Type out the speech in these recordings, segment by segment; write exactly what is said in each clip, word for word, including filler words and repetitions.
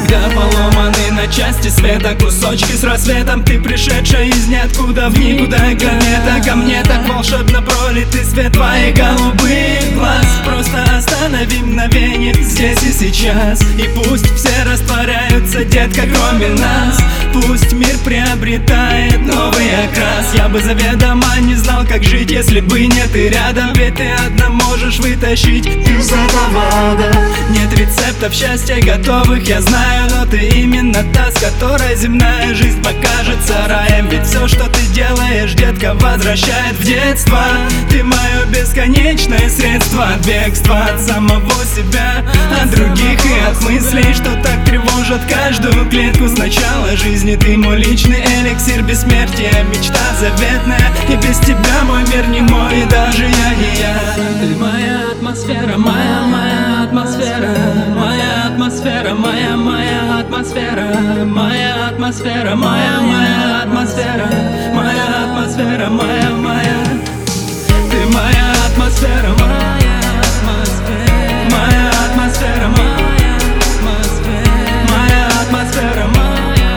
когда поломаны на части света кусочки с рассветом. Ты пришедшая из ниоткуда в никуда комета. Ко мне так волшебно пролитый свет твоих голубых глаз. Просто останови мгновение здесь и сейчас, и пусть все растворяются, детка, кроме нас. Пусть мир приобретает новый окрас. Я бы заведомо не знал, как жить, если бы не ты рядом. Ведь ты одна можешь вытащить из этого ада. Нет рецептов счастья готовых, я знаю, но ты именно та, с которой земная жизнь покажется раем. Ведь все, что ты делаешь, детка, возвращает в детство. Ты мое бесконечное средство от бегства от самого себя, от других и от мыслей, что так тревожат каждую клетку. Сначала жизни ты мой личный эликсир бессмертия, мечта заветная, и без тебя мой мир не мой, и даже я не я. Ты моя атмосфера, моя, моя атмосфера, моя атмосфера, моя, моя атмосфера, моя атмосфера, моя, моя атмосфера, моя атмосфера, моя, моя. Ты моя атмосфера, моя атмосфера, моя атмосфера, моя атмосфера, моя атмосфера, моя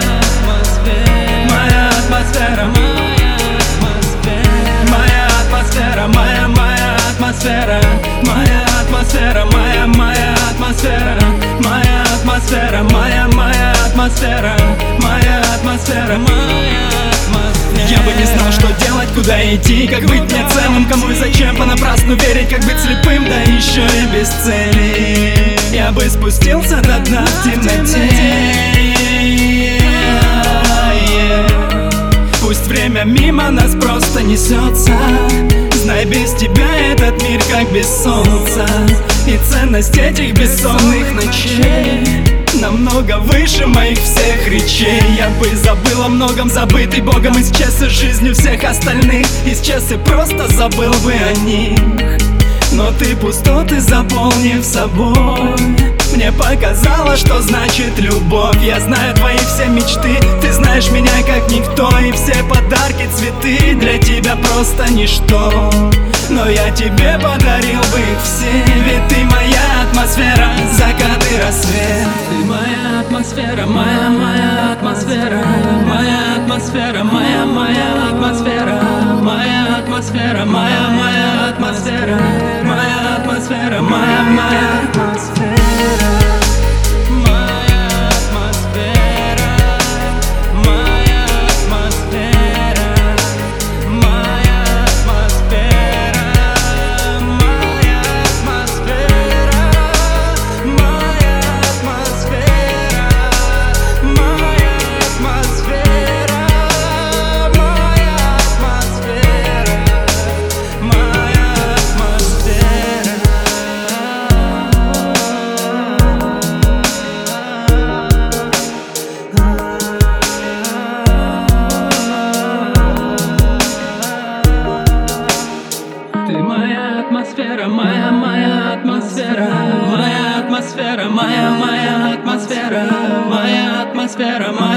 атмосфера, моя атмосфера, моя атмосфера, моя, моя атмосфера, моя атмосфера, моя, моя атмосфера, моя атмосфера, моя, моя атмосфера, моя атмосфера, моя атмосфера. Я бы не знал, что делать, куда идти, как быть мне целым, кому и зачем понапрасну верить, как быть слепым, да еще и без цели. Я бы спустился до дна в темноте. Пусть время мимо нас просто несется, знай, без тебя этот мир как без солнца. И ценность этих бессонных ночей намного выше моих всех речей. Я бы забыл о многом, забытый Богом, исчез из жизни всех остальных, исчез и просто забыл бы о них. Но ты пустоты заполнив собой, мне показала, что значит любовь. Я знаю твои все мечты, ты знаешь меня как никто, и все подарки, цветы для тебя просто ничто. Но я тебе подарил бы их все, ведь ты моя атмосфера, закат и рассвет. Ты моя атмосфера, моя, моя атмосфера, моя атмосфера, моя, моя атмосфера, моя атмосфера, моя, моя атмосфера, моя атмосфера, моя, моя атмосфера. Атмосфера, моя, моя атмосфера, моя атмосфера, моя, моя атмосфера, моя атмосфера, моя.